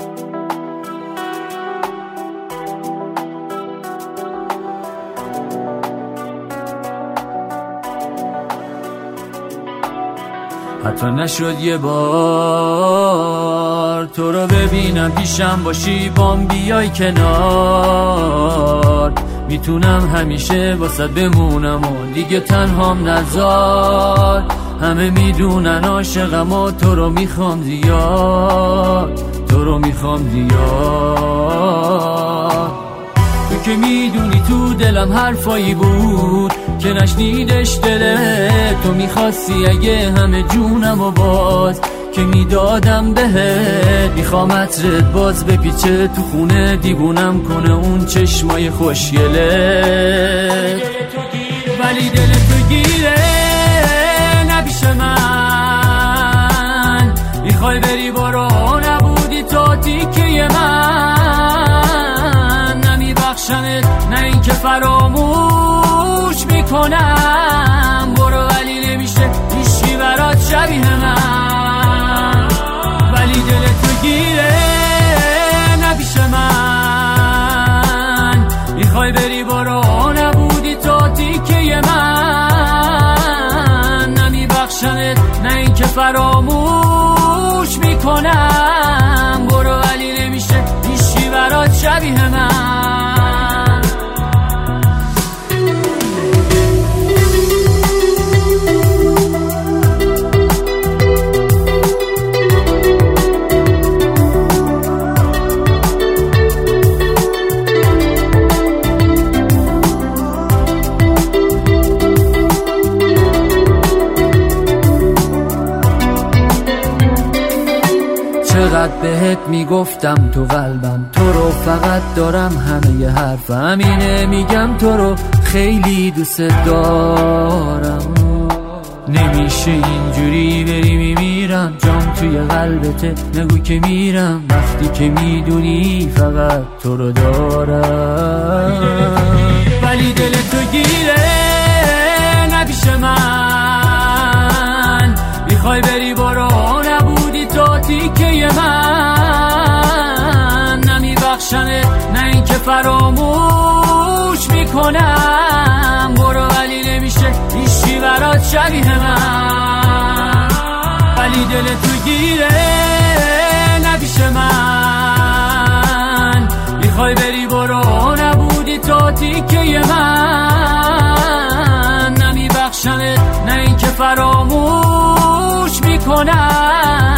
حتی نشد یه بار تو رو ببینم پیشم باشی بام بیای کنار، میتونم همیشه واسه بمونم و دیگه تنهام نذار. همه میدونن عاشقم و تو رو میخوام زیاد، تو رو میخوام زیاد. تو که میدونی تو دلم حرفایی بود که نشنیدش دلت، تو میخواستی اگه همه جونم و باز که میدادم بهت. میخوام عطرت باز بپیچه تو خونه دیوونم کنه اون چشمای خوشگله، ولی دل تو گیره نبیشه من. میخوای بری برو نبودی تو تیکه من، نمیبخشمت نه این که فراموش میکنم. برو ولی نمیشه هیچی برات شبیه من، ولی دل تو گیره نبیشه من. میخوای بری برو نبودی تو تیکه من، نمیبخشمت نه این که فراموش میکنم. برو ولی نمیشه هیچی برات شبیه من. چقدر بهت میگفتم تو قلبم تو رو فقط دارم، همه ی حرفم اینه میگم تو رو خیلی دوست دارم. نمیشه اینجوری بری میمیرم، جام توی قلبته نگو که میرم وقتی که میدونی فقط تو رو دارم. ولی دل تو گیره نبیشه من. میخوای بری برو نبودی تو تیکه من، نمیبخشمت نه این که فراموش میکنم. برو ولی نمیشه هیچی برات شبیه من، ولی دل تو گیره نبیشه من. میخوای بری برو نبودی تو تیکه من، نمیبخشمت نه این که فراموش میکنم.